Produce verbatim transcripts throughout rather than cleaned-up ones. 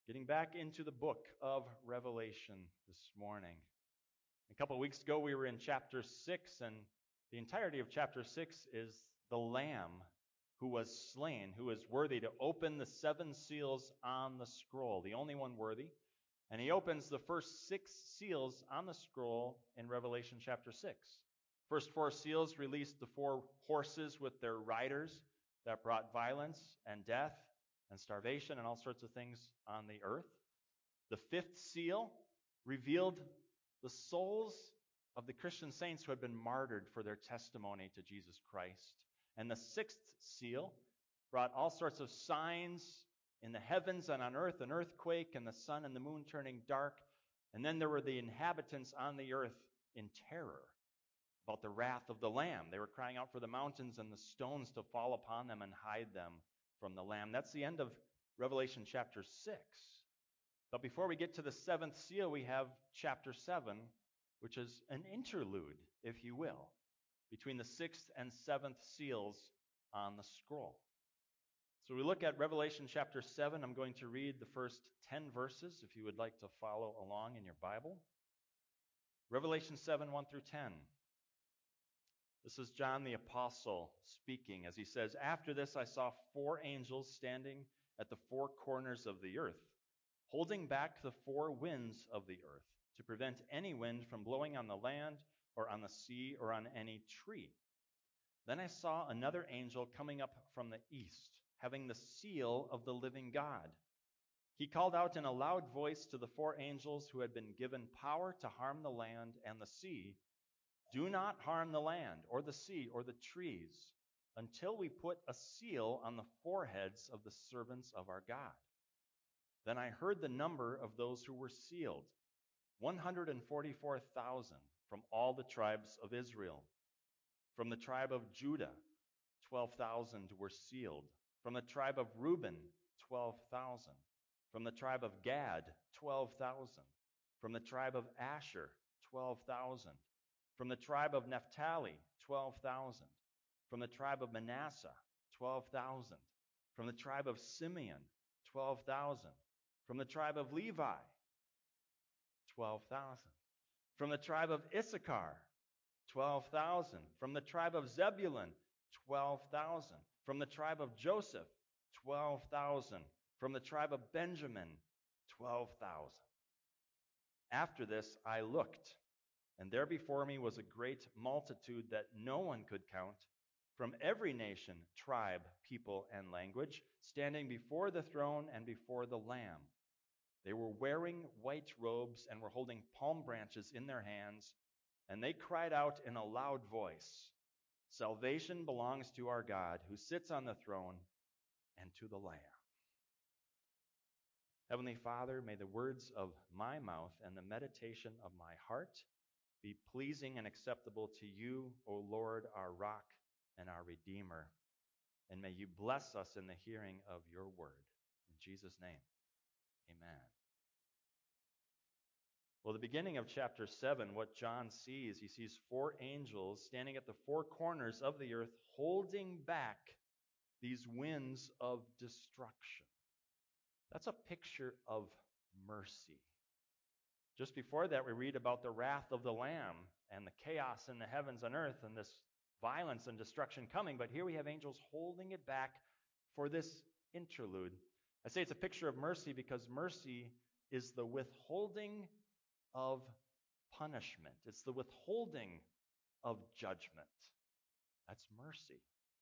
Getting back into the book of Revelation this morning. A couple of weeks ago, we were in chapter six, and the entirety of chapter six is the Lamb who was slain, who is worthy to open the seven seals on the scroll, the only one worthy. And he opens the first six seals on the scroll in Revelation chapter six. First four seals released the four horses with their riders that brought violence and death and starvation and all sorts of things on the earth. The fifth seal revealed the souls of the Christian saints who had been martyred for their testimony to Jesus Christ. And the sixth seal brought all sorts of signs in the heavens and on earth, an earthquake and the sun and the moon turning dark. And then there were the inhabitants on the earth in terror about the wrath of the Lamb. They were crying out for the mountains and the stones to fall upon them and hide them from the Lamb. That's the end of Revelation chapter six. But before we get to the seventh seal, we have chapter seven, which is an interlude, if you will, between the sixth and seventh seals on the scroll. So we look at Revelation chapter seven. I'm going to read the first ten verses, if you would like to follow along in your Bible. Revelation seven, one through ten. This is John the Apostle speaking as he says, "After this I saw four angels standing at the four corners of the earth, holding back the four winds of the earth, to prevent any wind from blowing on the land or on the sea or on any tree. Then I saw another angel coming up from the east, having the seal of the living God. He called out in a loud voice to the four angels who had been given power to harm the land and the sea, 'Do not harm the land or the sea or the trees until we put a seal on the foreheads of the servants of our God.' Then I heard the number of those who were sealed, one hundred forty-four thousand from all the tribes of Israel. From the tribe of Judah, twelve thousand were sealed. From the tribe of Reuben, twelve thousand. From the tribe of Gad, twelve thousand. From the tribe of Asher, twelve thousand. From the tribe of Naphtali, twelve thousand. From the tribe of Manasseh, twelve thousand. From the tribe of Simeon, twelve thousand. From the tribe of Levi, twelve thousand. From the tribe of Issachar, twelve thousand. From the tribe of Zebulun, twelve thousand. From the tribe of Joseph, twelve thousand. From the tribe of Benjamin, twelve thousand. After this I looked, and there before me was a great multitude that no one could count, from every nation, tribe, people, and language, standing before the throne and before the Lamb. They were wearing white robes and were holding palm branches in their hands, and they cried out in a loud voice, 'Salvation belongs to our God, who sits on the throne, and to the Lamb.' Heavenly Father, may the words of my mouth and the meditation of my heart be pleasing and acceptable to you, O Lord, our rock and our Redeemer. And may you bless us in the hearing of your word. In Jesus' name, amen. Well, the beginning of chapter seven, what John sees, he sees four angels standing at the four corners of the earth, holding back these winds of destruction. That's a picture of mercy. Just before that, we read about the wrath of the Lamb and the chaos in the heavens and earth and this violence and destruction coming. But here we have angels holding it back for this interlude. I say it's a picture of mercy because mercy is the withholding of punishment. It's the withholding of judgment. That's mercy.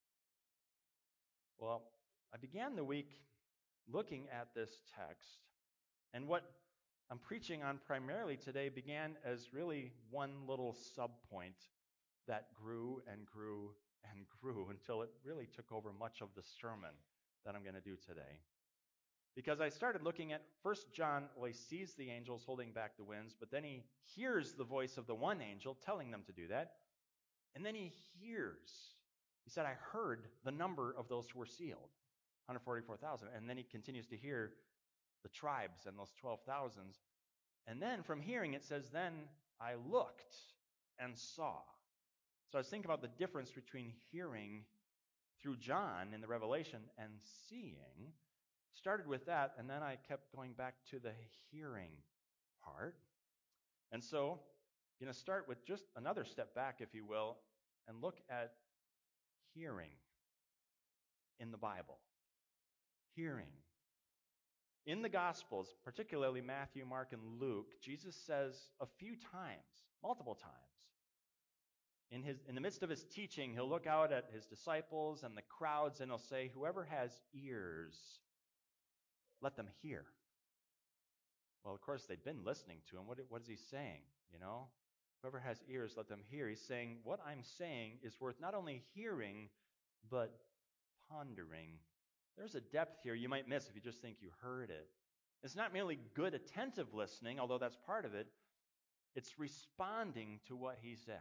Well, I began the week looking at this text, and what I'm preaching on primarily today began as really one little subpoint that grew and grew and grew until it really took over much of the sermon that I'm going to do today. Because I started looking at First John, well, he sees the angels holding back the winds, but then he hears the voice of the one angel telling them to do that. And then he hears, he said, I heard the number of those who were sealed, one hundred forty-four thousand. And then he continues to hear the tribes and those twelve thousands. And then from hearing, it says, then I looked and saw. So I was thinking about the difference between hearing through John in the Revelation and seeing. started with that, and then I kept going back to the hearing part. And so, I'm going to start with just another step back, if you will, and look at hearing in the Bible. Hearing. In the Gospels, particularly Matthew, Mark, and Luke, Jesus says a few times, multiple times, in his in the midst of his teaching, he'll look out at his disciples and the crowds, and he'll say, whoever has ears, let them hear. Well, of course, they'd been listening to him. What, what is he saying? You know, whoever has ears, let them hear. He's saying, what I'm saying is worth not only hearing, but pondering. There's a depth here you might miss if you just think you heard it. It's not merely good, attentive listening, although that's part of it. It's responding to what he says.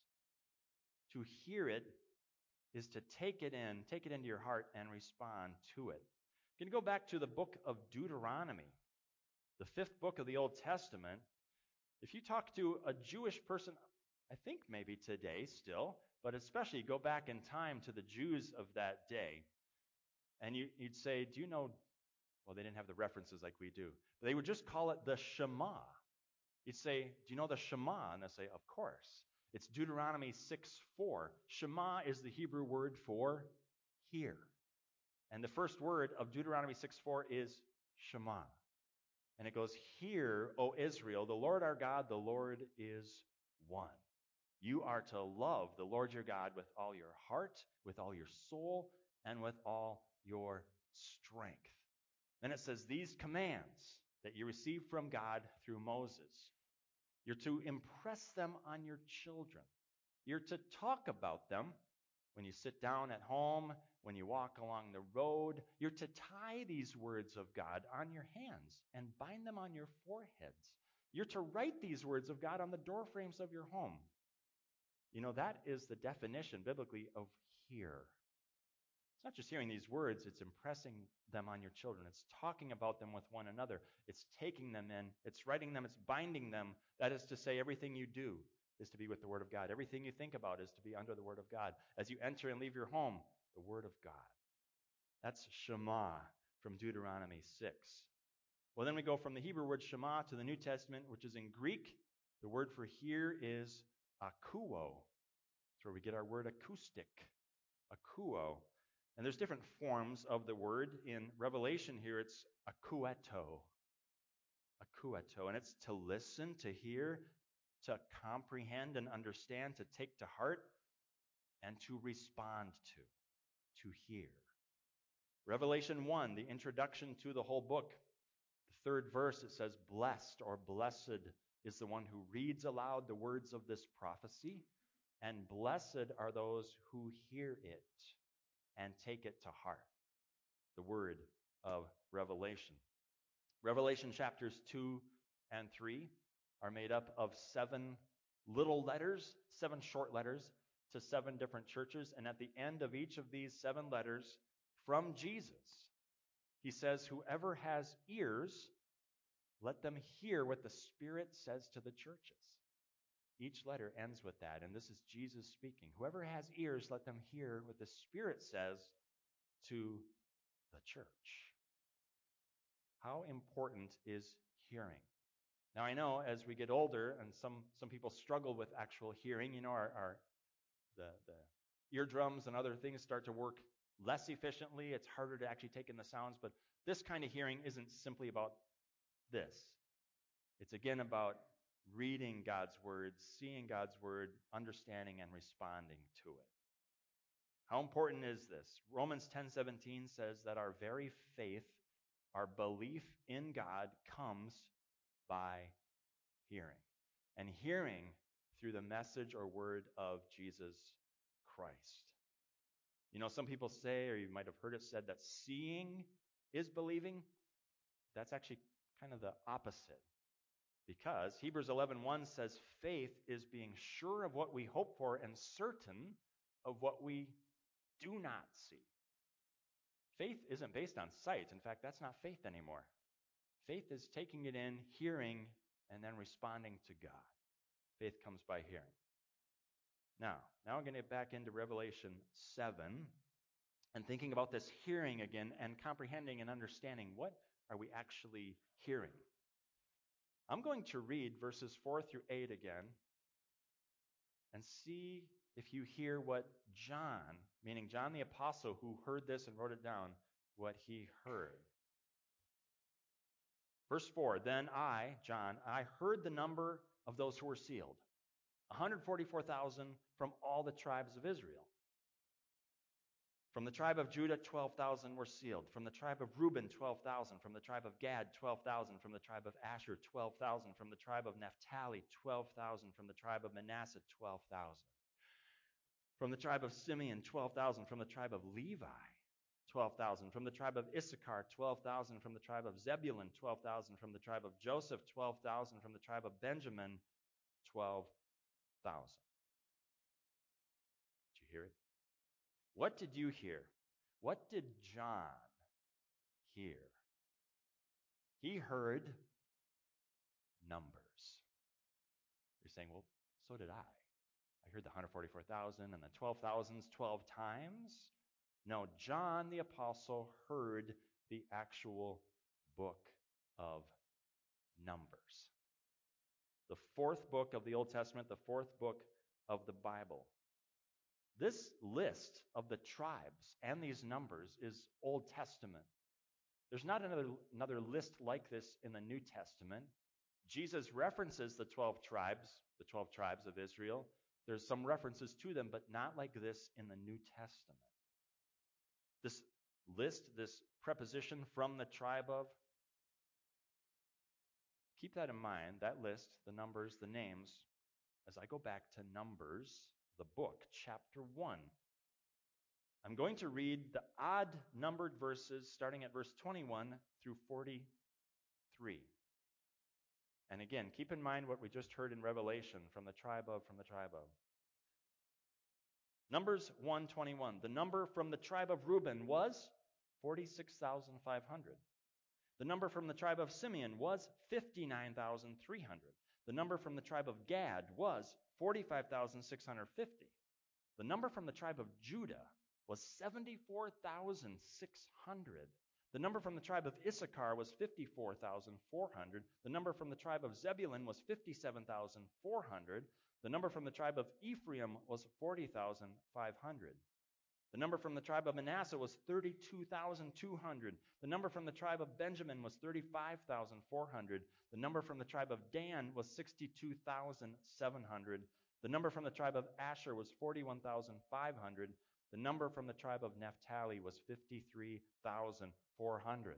To hear it is to take it in, take it into your heart, and respond to it. You can go back to the book of Deuteronomy, the fifth book of the Old Testament. If you talk to a Jewish person, I think maybe today still, but especially go back in time to the Jews of that day, and you, you'd say, do you know, well, they didn't have the references like we do, but they would just call it the Shema. You'd say, do you know the Shema? And they'll say, of course. It's Deuteronomy six four. Shema is the Hebrew word for hear. And the first word of Deuteronomy six four is Shema. And it goes, hear, O Israel, the Lord our God, the Lord is one. You are to love the Lord your God with all your heart, with all your soul, and with all your strength. Then it says, these commands that you received from God through Moses, you're to impress them on your children. You're to talk about them when you sit down at home, when you walk along the road. You're to tie these words of God on your hands and bind them on your foreheads. You're to write these words of God on the doorframes of your home. You know, that is the definition biblically of hear. It's not just hearing these words, it's impressing them on your children. It's talking about them with one another. It's taking them in. It's writing them. It's binding them. That is to say, everything you do is to be with the Word of God. Everything you think about is to be under the Word of God. As you enter and leave your home, the Word of God. That's Shema from Deuteronomy six. Well, then we go from the Hebrew word Shema to the New Testament, which is in Greek. The word for hear is akouo. That's where we get our word acoustic. Akouo. And there's different forms of the word. In Revelation here, it's akoueto. Akoueto. And it's to listen, to hear, to comprehend and understand, to take to heart, and to respond to, to hear. Revelation one, the introduction to the whole book. The third verse, it says, blessed or blessed is the one who reads aloud the words of this prophecy, and blessed are those who hear it and take it to heart. The word of Revelation. Revelation chapters two and three are made up of seven little letters, seven short letters to seven different churches. And at the end of each of these seven letters from Jesus, he says, whoever has ears, let them hear what the Spirit says to the churches. Each letter ends with that, and this is Jesus speaking. Whoever has ears, let them hear what the Spirit says to the church. How important is hearing? Now, I know as we get older, and some, some people struggle with actual hearing, you know, our, our the, the eardrums and other things start to work less efficiently. It's harder to actually take in the sounds, but this kind of hearing isn't simply about this. It's again about reading God's word, seeing God's word, understanding and responding to it. How important is this? Romans ten seventeen says that our very faith, our belief in God, comes by hearing. And hearing through the message or word of Jesus Christ. You know, some people say, or you might have heard it said, that seeing is believing. That's actually kind of the opposite. Because Hebrews eleven one says faith is being sure of what we hope for and certain of what we do not see. Faith isn't based on sight. In fact, that's not faith anymore. Faith is taking it in, hearing, and then responding to God. Faith comes by hearing. Now, now I'm going to get back into Revelation seven. and thinking about this hearing again and comprehending and understanding what are we actually hearing. I'm going to read verses four through eight again and see if you hear what John, meaning John the Apostle who heard this and wrote it down, what he heard. Verse four, then I, John, I heard the number of those who were sealed, one hundred forty-four thousand from all the tribes of Israel. From the tribe of Judah, twelve thousand were sealed. From the tribe of Reuben, twelve thousand. From the tribe of Gad, twelve thousand. From the tribe of Asher, twelve thousand. From the tribe of Naphtali, twelve thousand. From the tribe of Manasseh, twelve thousand. From the tribe of Simeon, twelve thousand. From the tribe of Levi, twelve thousand. From the tribe of Issachar, twelve thousand. From the tribe of Zebulun, twelve thousand. From the tribe of Joseph, twelve thousand. From the tribe of Benjamin, twelve thousand. Did you hear it? What did you hear? What did John hear? He heard numbers. You're saying, well, so did I. I heard the one hundred forty-four thousand and the twelve thousands twelve times. No, John the Apostle heard the actual book of Numbers. The fourth book of the Old Testament, the fourth book of the Bible. This list of the tribes and these numbers is Old Testament. There's not another, another list like this in the New Testament. Jesus references the twelve tribes, the twelve tribes of Israel. There's some references to them, but not like this in the New Testament. This list, this preposition from the tribe of, keep that in mind, that list, the numbers, the names, as I go back to Numbers, the book, chapter one. I'm going to read the odd numbered verses starting at verse twenty-one through forty-three. And again, keep in mind what we just heard in Revelation from the tribe of, from the tribe of. Numbers one twenty-one. The number from the tribe of Reuben was forty-six thousand five hundred. The number from the tribe of Simeon was fifty-nine thousand three hundred. The number from the tribe of Gad was forty-five thousand six hundred fifty. The number from the tribe of Judah was seventy-four thousand six hundred. The number from the tribe of Issachar was fifty-four thousand four hundred. The number from the tribe of Zebulun was fifty-seven thousand four hundred. The number from the tribe of Ephraim was forty thousand five hundred. The number from the tribe of Manasseh was thirty-two thousand two hundred. The number from the tribe of Benjamin was thirty-five thousand four hundred. The number from the tribe of Dan was sixty-two thousand seven hundred. The number from the tribe of Asher was forty-one thousand five hundred. The number from the tribe of Naphtali was fifty-three thousand four hundred.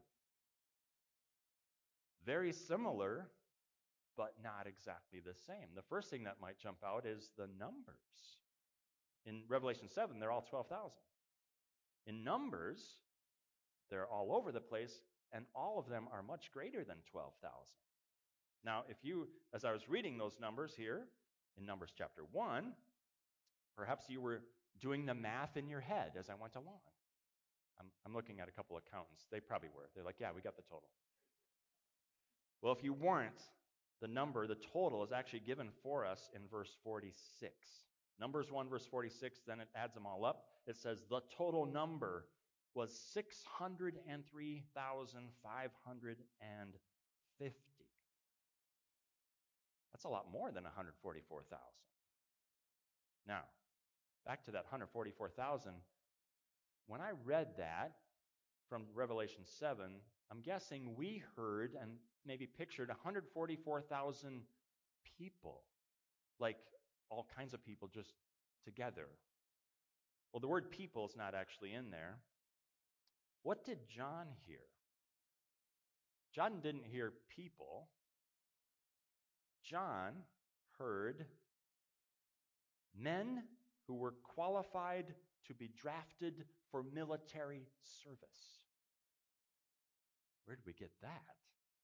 Very similar, but not exactly the same. The first thing that might jump out is the numbers. In Revelation seven, they're all twelve thousand. In Numbers, they're all over the place, and all of them are much greater than twelve thousand. Now, if you, as I was reading those numbers here, in Numbers chapter one, perhaps you were doing the math in your head as I went along. I'm, I'm looking at a couple accountants. They probably were. They're like, yeah, we got the total. Well, if you weren't, the number, the total, is actually given for us in verse forty-six. Numbers one, verse forty-six, then it adds them all up. It says the total number was six hundred three thousand five hundred fifty. That's a lot more than one hundred forty-four thousand. Now, back to that one hundred forty-four thousand. When I read that from Revelation seven, I'm guessing we heard and maybe pictured one hundred forty-four thousand people, like all kinds of people just together. Well, the word people is not actually in there. What did John hear? John didn't hear people. John heard men who were qualified to be drafted for military service. Where did we get that?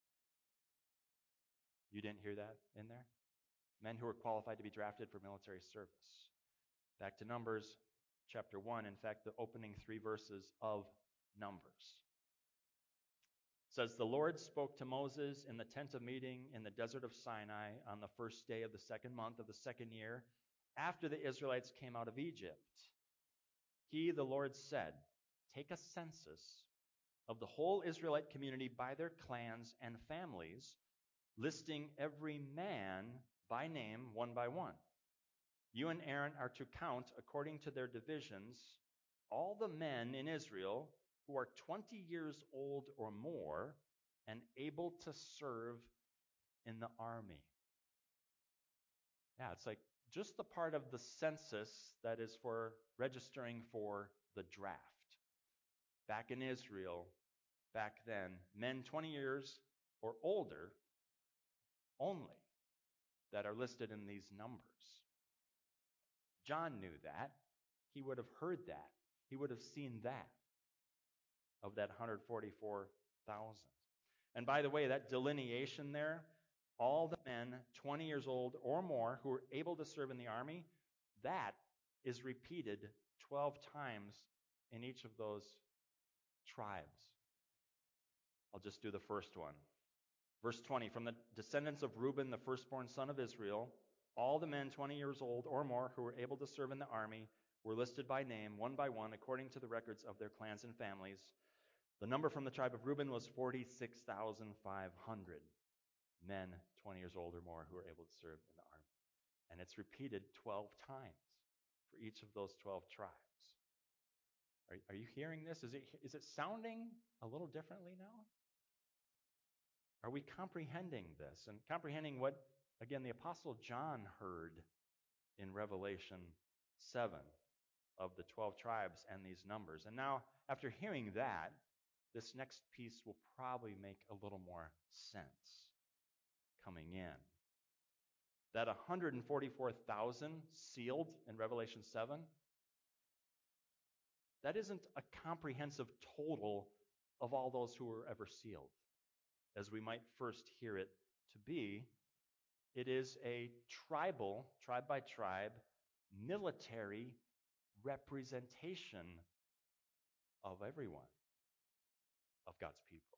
You didn't hear that in there? Men who were qualified to be drafted for military service. Back to Numbers chapter one, in fact, the opening three verses of Numbers. It says, the Lord spoke to Moses in the tent of meeting in the desert of Sinai on the first day of the second month of the second year, after the Israelites came out of Egypt. He, the Lord, said, take a census of the whole Israelite community by their clans and families, listing every man by name one by one. You and Aaron are to count according to their divisions all the men in Israel who are twenty years old or more and able to serve in the army. Yeah, it's like just the part of the census that is for registering for the draft. Back in Israel, back then, men twenty years or older only that are listed in these numbers. John knew that. He would have heard that. He would have seen that of that one hundred forty-four thousand. And by the way, that delineation there, all the men twenty years old or more who are able to serve in the army, that is repeated twelve times in each of those tribes. I'll just do the first one. Verse twenty, from the descendants of Reuben, the firstborn son of Israel, all the men twenty years old or more who were able to serve in the army were listed by name, one by one, according to the records of their clans and families. The number from the tribe of Reuben was forty-six thousand five hundred men twenty years old or more who were able to serve in the army. And it's repeated twelve times for each of those twelve tribes. Are, are you hearing this? Is it, is it sounding a little differently now? Are we comprehending this and comprehending what, again, the Apostle John heard in Revelation seven of the twelve tribes and these numbers? And now, after hearing that, this next piece will probably make a little more sense coming in. That one hundred forty-four thousand sealed in Revelation seven, that isn't a comprehensive total of all those who were ever sealed, as we might first hear it to be. It is a tribal, tribe by tribe, military representation of everyone, of God's people.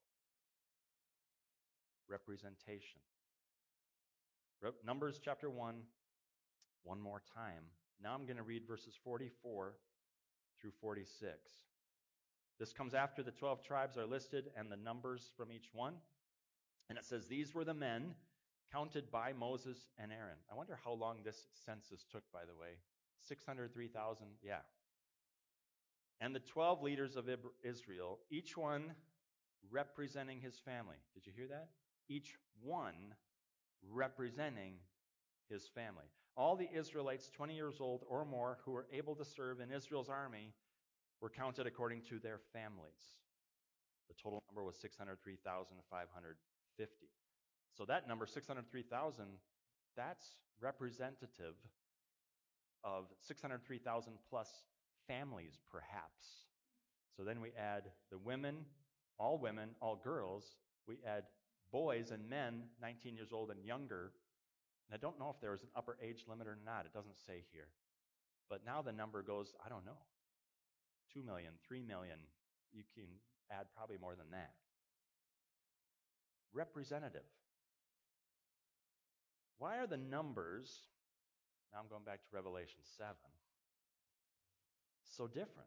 Representation. Numbers chapter one, one more time. Now I'm going to read verses forty-four through forty-six. This comes after the twelve tribes are listed and the numbers from each one. And it says, these were the men counted by Moses and Aaron. I wonder how long this census took, by the way. six hundred three thousand, yeah. And the twelve leaders of Israel, each one representing his family. Did you hear that? Each one representing his family. All the Israelites twenty years old or more who were able to serve in Israel's army were counted according to their families. The total number was six hundred three thousand five hundred fifty. So that number, six hundred three thousand, that's representative of six hundred three thousand plus families, perhaps. So then we add the women, all women, all girls. We add boys and men, nineteen years old and younger. And I don't know if there was an upper age limit or not. It doesn't say here. But now the number goes, I don't know, two million, three million. You can add probably more than that. Representative. Why are the numbers, now I'm going back to Revelation seven, so different?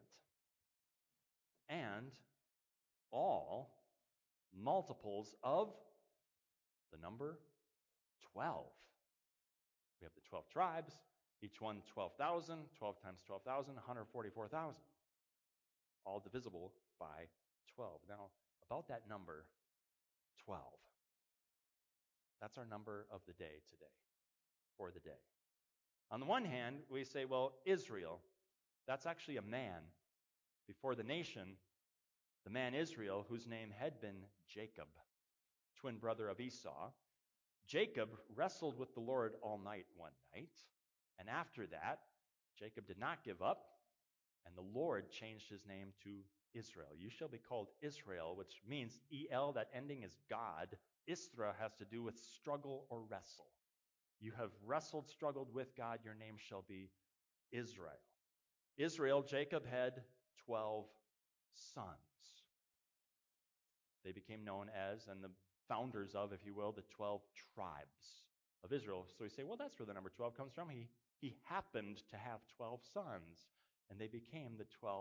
And all multiples of the number twelve. We have the twelve tribes, each one twelve thousand, twelve times twelve thousand, one hundred forty-four thousand. All divisible by twelve. Now, about that number, twelve. That's our number of the day today, for the day. On the one hand, we say, well, Israel, that's actually a man. Before the nation, the man Israel, whose name had been Jacob, twin brother of Esau. Jacob wrestled with the Lord all night one night, and after that, Jacob did not give up, and the Lord changed his name to Israel. You shall be called Israel, which means E L, that ending is God. Isra has to do with struggle or wrestle. You have wrestled, struggled with God, your name shall be Israel. Israel, Jacob had twelve sons. They became known as, and the founders of, if you will, the twelve tribes of Israel. So you say, well, that's where the number twelve comes from. He, he happened to have twelve sons, and they became the twelve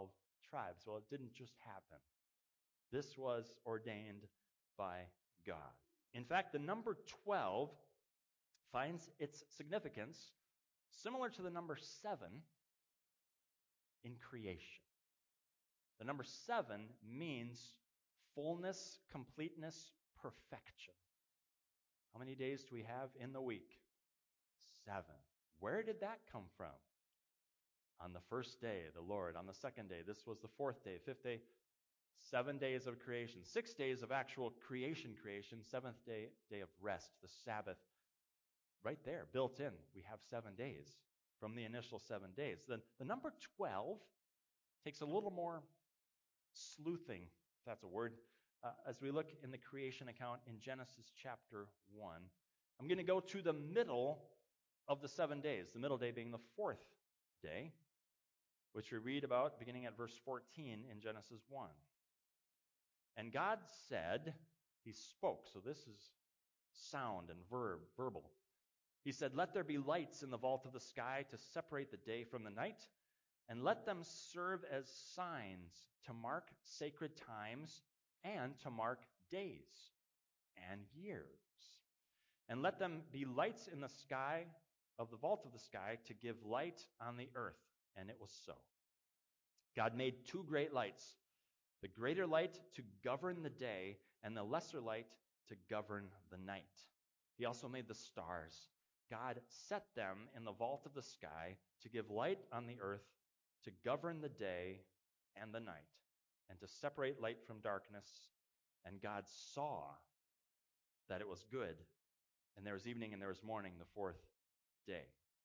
tribes. Well, it didn't just happen. This was ordained by God. In fact, the number twelve finds its significance similar to the number seven in creation. The number seven means fullness, completeness, perfection. How many days do we have in the week? Seven. Where did that come from? On the first day, the Lord. On the second day, this was the fourth day. Fifth day, seven days of creation. Six days of actual creation creation. Seventh day, day of rest, the Sabbath. Right there, built in, we have seven days from the initial seven days. Then the number twelve takes a little more sleuthing, if that's a word, uh, as we look in the creation account in Genesis chapter one. I'm going to go to the middle of the seven days, the middle day being the fourth day, which we read about beginning at verse fourteen in Genesis one. And God said, he spoke, so this is sound and verb, verbal. He said, let there be lights in the vault of the sky to separate the day from the night, and let them serve as signs to mark sacred times and to mark days and years. And let them be lights in the sky of the vault of the sky to give light on the earth. And it was so. God made two great lights, the greater light to govern the day and the lesser light to govern the night. He also made the stars. God set them in the vault of the sky to give light on the earth, to govern the day and the night, and to separate light from darkness. And God saw that it was good. And there was evening and there was morning, the fourth day.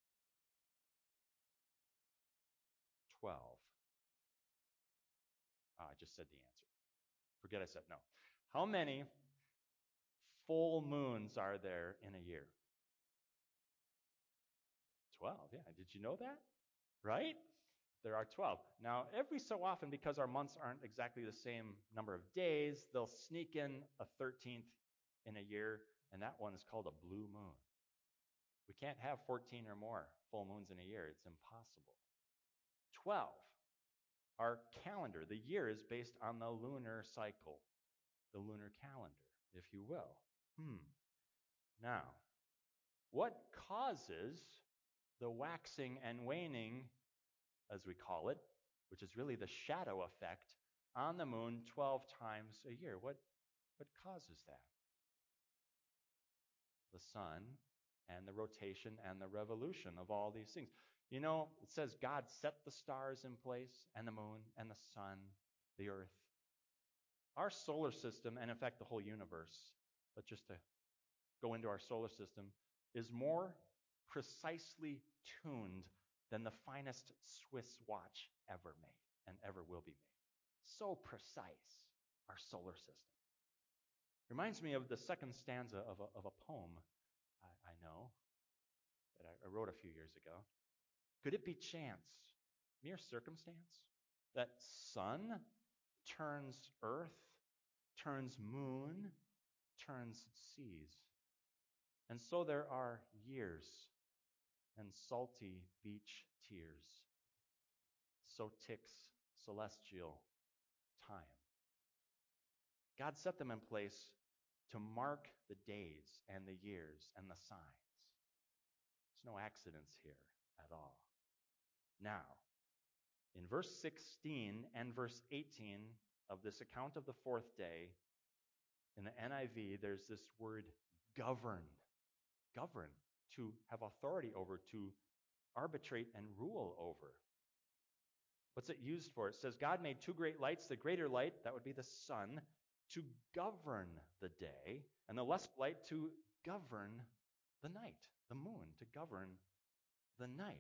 Twelve. Oh, I just said the answer. Forget I said no. How many full moons are there in a year? Twelve, yeah. Did you know that? Right? There are twelve. Now, every so often, because our months aren't exactly the same number of days, they'll sneak in a thirteenth in a year, and that one is called a blue moon. We can't have fourteen or more full moons in a year. It's impossible. twelve. Our calendar, the year is based on the lunar cycle, the lunar calendar, if you will. Hmm. Now, what causes the waxing and waning, as we call it, which is really the shadow effect on the moon twelve times a year? What, what causes that? The sun and the rotation and the revolution of all these things. You know, it says God set the stars in place, and the moon, and the sun, the earth. Our solar system, and in fact the whole universe, but just to go into our solar system, is more precisely tuned than the finest Swiss watch ever made and ever will be made. So precise, our solar system. Reminds me of the second stanza of a, of a poem I, I know that I, I wrote a few years ago. Could it be chance, mere circumstance, that sun turns earth, turns moon, turns seas? And so there are years and salty beach tears. So ticks celestial time. God set them in place to mark the days and the years and the signs. There's no accidents here at all. Now, in verse sixteen and verse eighteen of this account of the fourth day, in the N I V, there's this word govern. Govern, to have authority over, to arbitrate and rule over. What's it used for? It says God made two great lights, the greater light, that would be the sun, to govern the day, and the lesser light to govern the night, the moon, to govern the night.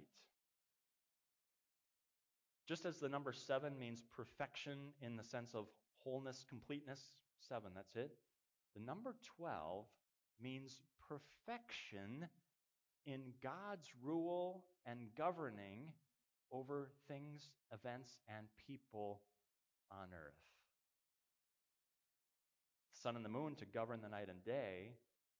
Just as the number seven means perfection in the sense of wholeness, completeness, seven, that's it. The number twelve means perfection in God's rule and governing over things, events, and people on earth. The sun and the moon to govern the night and day.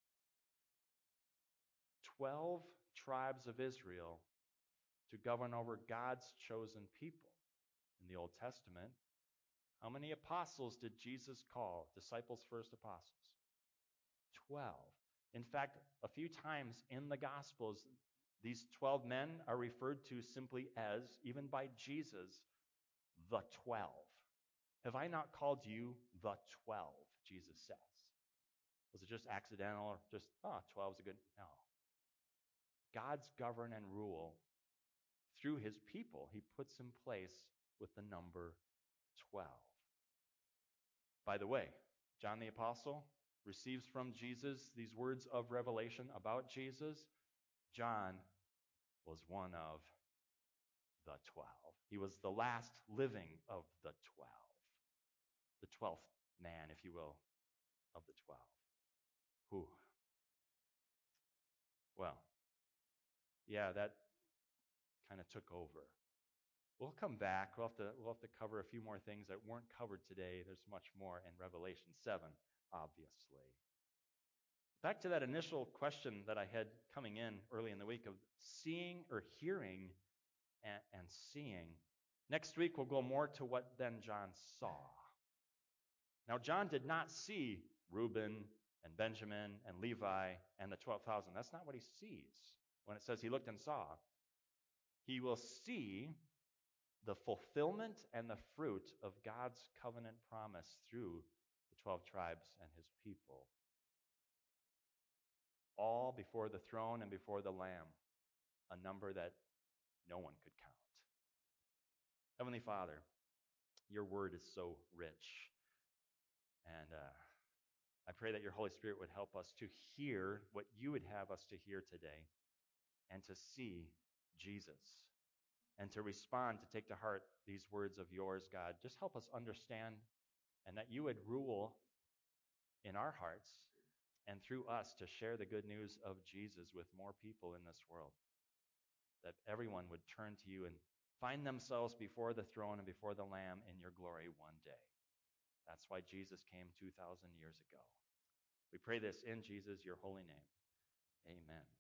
Twelve tribes of Israel to govern over God's chosen people. in the Old Testament. How many apostles did Jesus call? Disciples first apostles. Twelve. In fact, a few times in the Gospels, these twelve men are referred to simply as, even by Jesus, the twelve. Have I not called you the twelve, Jesus says. Was it just accidental or just, oh, twelve is a good, no. God's govern and rule through his people, he puts in place with the number twelve. By the way, John the Apostle receives from Jesus these words of revelation about Jesus. John was one of the twelve. He was the last living of the twelve. The twelfth man, if you will, of the twelve. Whew. Well, yeah, that kind of took over. We'll come back. We'll have to we'll have to cover a few more things that weren't covered today. There's much more in Revelation seven, obviously. Back to that initial question that I had coming in early in the week of seeing or hearing and, and seeing. Next week we'll go more to what then John saw. Now John did not see Reuben and Benjamin and Levi and the twelve thousand. That's not what he sees when it says he looked and saw. He will see the fulfillment and the fruit of God's covenant promise through the twelve tribes and his people. All before the throne and before the Lamb, a number that no one could count. Heavenly Father, your word is so rich. And uh, I pray that your Holy Spirit would help us to hear what you would have us to hear today and to see Jesus and to respond, to take to heart these words of yours, God. Just help us understand and that you would rule in our hearts and through us to share the good news of Jesus with more people in this world. That everyone would turn to you and find themselves before the throne and before the Lamb in your glory one day. That's why Jesus came two thousand years ago. We pray this in Jesus, your holy name. Amen.